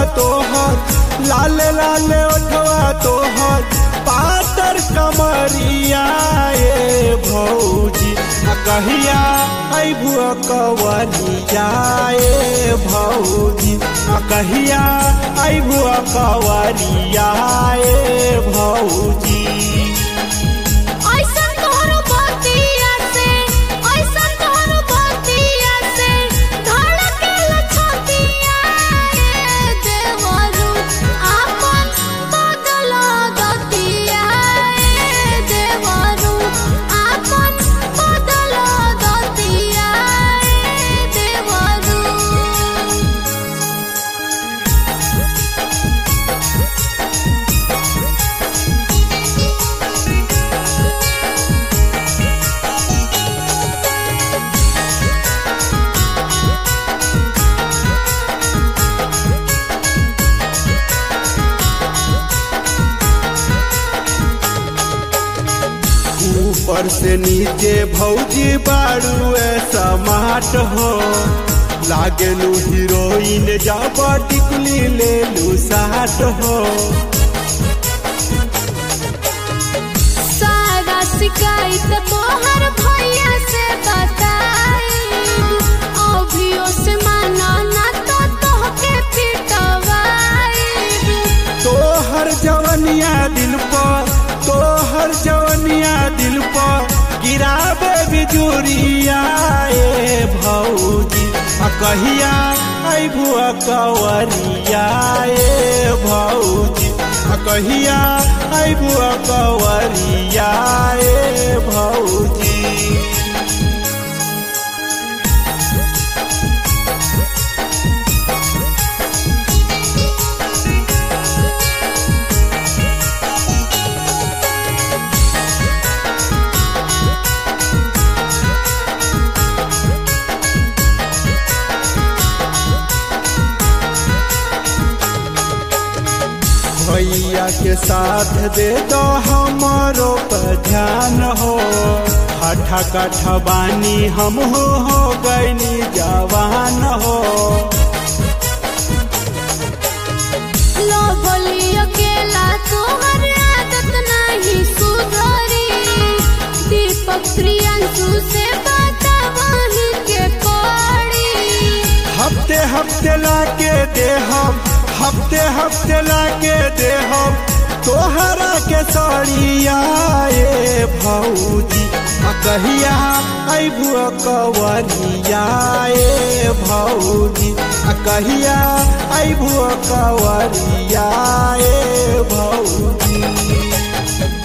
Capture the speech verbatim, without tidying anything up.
तोहर, लाल लाल ओठवा तोहर, पातर कमरिया ए भौजी। कहिया अइबू कवरिया ए भौजी, कहिया अइबू कवरिया ए भौजी। ऊपर से नीचे भौजी बारू समाट हो, लागेलू हीरोइन जब टिकुली ले लू साट हो। सारा शिकायत तोहर भैया से बताई, अभियो से माना ना तो तोहके पिटवाई। तोहर जवनिया दिल पर, तोहर जवनिया दिल पर गिराबे बिजुरिया ए भौजी। कहिया अइबू कवरिया ए भौजी, कहिया अइबू कवरिया ए भौजी। भैया के साथ दे दो हमारो पर ध्यान हो, हठा कठा बानी हम हो, हो गईनी जवान हो। लो बोली अकेला तोहर आदत नहीं सुधरी, दीपक प्रियंशु से बात वही के पड़ी। हफ्ते हफ्ते लाके दे हम, हफ्ते हफ्ते लाके दे हम तोहरा के साड़िया ए भौजी। कहिया अइबू कवरिया ए भौजी, कहिया अइबू कवरिया ए भौजी।